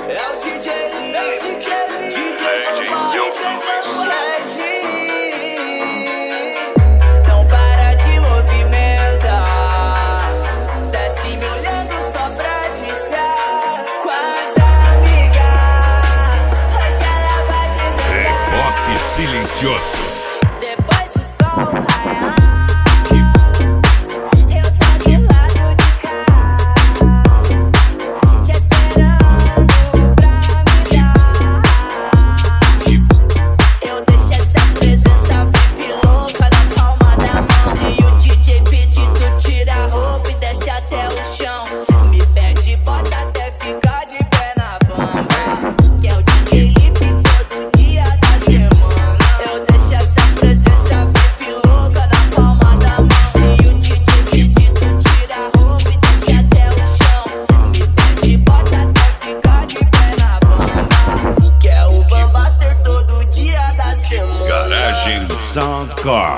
É o DJ Lee, DJ não para de movimentar, desce me olhando só pra dizer com as amigas. Hoje ela vai descer. Rock silencioso. Depois do sol raiar, até o chão, me pede, bota até ficar de pé na bamba. Que é o DJ Lipe todo dia da semana. Eu deixo essa presença VIP louca na palma da mão. Se o DJ pedir, tu tira a roupa e desce até o chão. Me pede, bota até ficar de pé na bamba. Que é o Van Baster todo dia da semana. Garagem Soundcore.